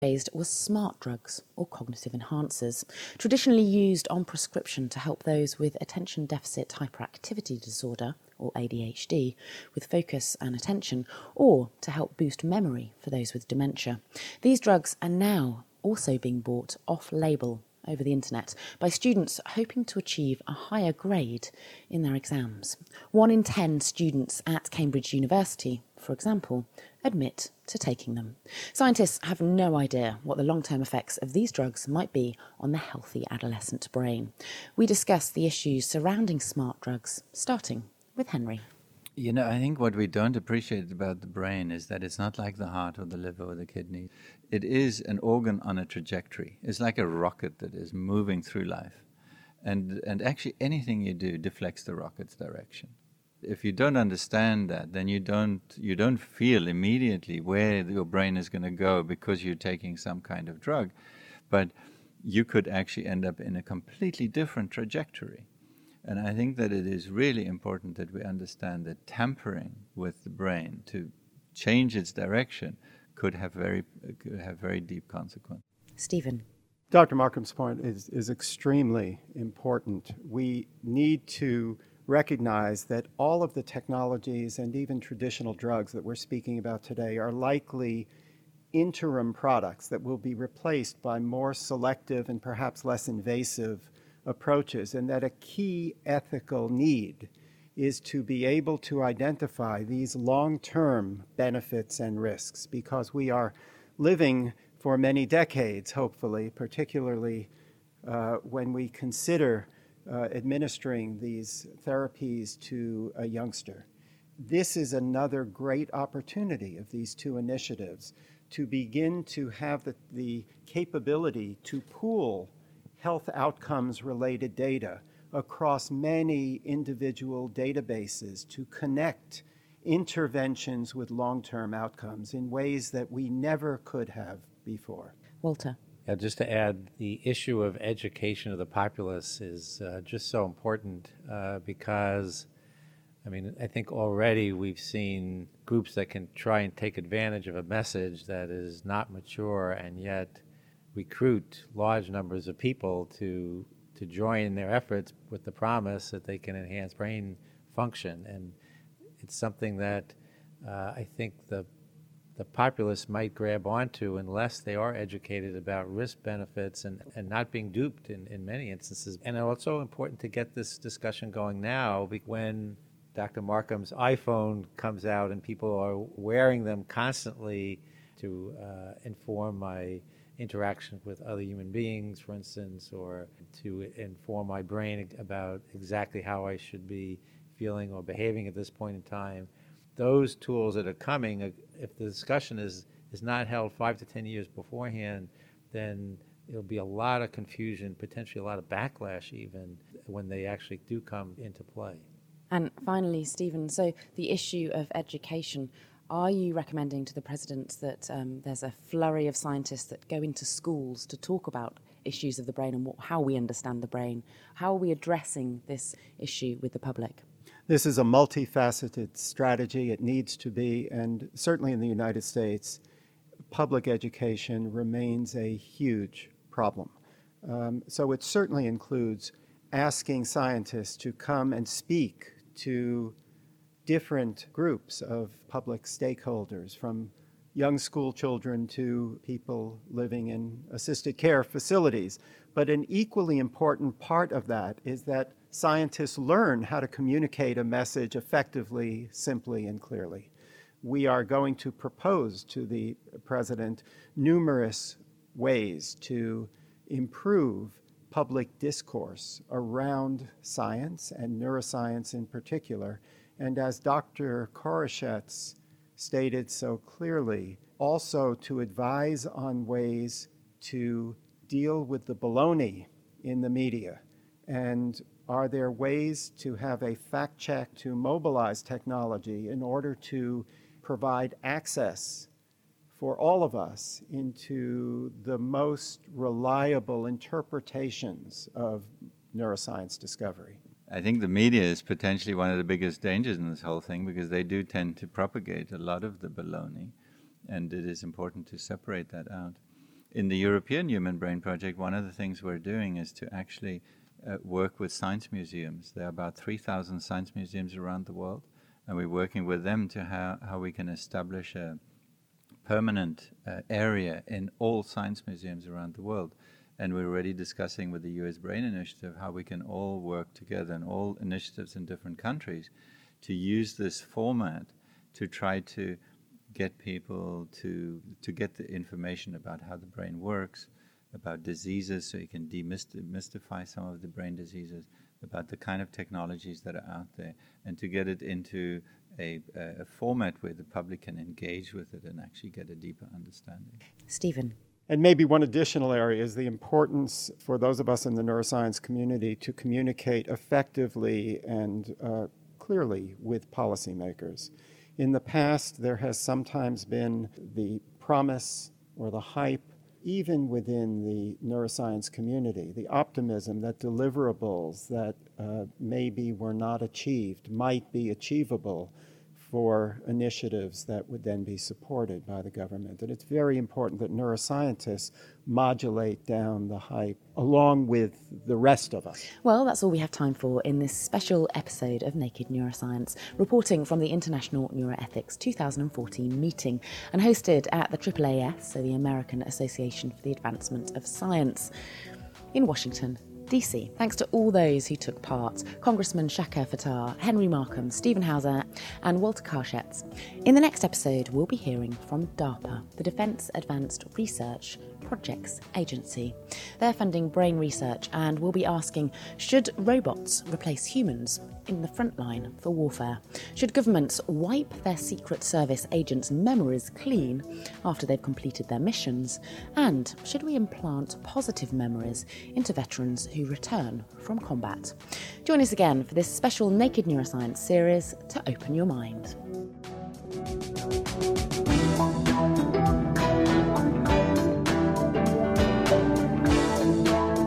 was smart drugs or cognitive enhancers, traditionally used on prescription to help those with attention deficit hyperactivity disorder, or ADHD, with focus and attention, or to help boost memory for those with dementia. These drugs are now also being bought off-label over the internet by students hoping to achieve a higher grade in their exams. 1 in 10 students at Cambridge University, for example, admit to taking them. Scientists have no idea what the long-term effects of these drugs might be on the healthy adolescent brain. We discuss the issues surrounding smart drugs, starting with Henry. You know, I think what we don't appreciate about the brain is that it's not like the heart or the liver or the kidney. It is an organ on a trajectory. It's like a rocket that is moving through life. And actually anything you do deflects the rocket's direction. If you don't understand that, then you don't feel immediately where your brain is going to go because you're taking some kind of drug. But you could actually end up in a completely different trajectory. And I think that it is really important that we understand that tampering with the brain to change its direction could have very deep consequences. Stephen. Dr. Markham's point is extremely important. We need to recognize that all of the technologies and even traditional drugs that we're speaking about today are likely interim products that will be replaced by more selective and perhaps less invasive approaches, and that a key ethical need is to be able to identify these long-term benefits and risks, because we are living for many decades, hopefully, particularly when we consider administering these therapies to a youngster. This is another great opportunity of these two initiatives to begin to have the capability to pool health outcomes related data across many individual databases to connect interventions with long-term outcomes in ways that we never could have before. Walter. Yeah, just to add, the issue of education of the populace is just so important because, I mean, I think already we've seen groups that can try and take advantage of a message that is not mature and yet recruit large numbers of people to join their efforts with the promise that they can enhance brain function. And it's something that I think the populace might grab onto unless they are educated about risk benefits and not being duped in many instances. And it's also important to get this discussion going now when Dr. Markham's iPhone comes out and people are wearing them constantly to inform my interaction with other human beings, for instance, or to inform my brain about exactly how I should be feeling or behaving at this point in time. Those tools that are coming, if the discussion is not held 5 to 10 years beforehand, then there'll be a lot of confusion, potentially a lot of backlash even, when they actually do come into play. And finally, Stephen, so the issue of education, are you recommending to the President that there's a flurry of scientists that go into schools to talk about issues of the brain and how we understand the brain? How are we addressing this issue with the public? This is a multifaceted strategy. It needs to be, and certainly in the United States, public education remains a huge problem. So it certainly includes asking scientists to come and speak to different groups of public stakeholders, from young school children to people living in assisted care facilities. But an equally important part of that is that scientists learn how to communicate a message effectively, simply, and clearly. We are going to propose to the President numerous ways to improve public discourse around science and neuroscience in particular. And as Dr. Koroshetz stated so clearly, also to advise on ways to deal with the baloney in the media. And are there ways to have a fact check to mobilize technology in order to provide access for all of us into the most reliable interpretations of neuroscience discovery? I think the media is potentially one of the biggest dangers in this whole thing, because they do tend to propagate a lot of the baloney, and it is important to separate that out. In the European Human Brain Project, one of the things we're doing is to actually work with science museums. There are about 3,000 science museums around the world, and we're working with them to how we can establish a permanent area in all science museums around the world. And we're already discussing with the US Brain Initiative how we can all work together, and all initiatives in different countries, to use this format to try to get people to get the information about how the brain works, about diseases, so you can demystify some of the brain diseases, about the kind of technologies that are out there, and to get it into a format where the public can engage with it and actually get a deeper understanding. Stephen. And maybe one additional area is the importance for those of us in the neuroscience community to communicate effectively and clearly with policymakers. In the past, there has sometimes been the promise or the hype, even within the neuroscience community, the optimism that deliverables that maybe were not achieved might be achievable for initiatives that would then be supported by the government. And it's very important that neuroscientists modulate down the hype along with the rest of us. Well, that's all we have time for in this special episode of Naked Neuroscience, reporting from the International Neuroethics 2014 meeting and hosted at the AAAS, so the American Association for the Advancement of Science, in Washington, DC. Thanks to all those who took part: Congressman Shakir Fattar, Henry Markham, Stephen Hauser and Walter Karschetz. In the next episode, we'll be hearing from DARPA, the Defence Advanced Research Projects Agency. They're funding brain research, and we'll be asking, should robots replace humans in the front line for warfare? Should governments wipe their Secret Service agents' memories clean after they've completed their missions? And should we implant positive memories into veterans who return from combat? Join us again for this special Naked Neuroscience series to open your mind.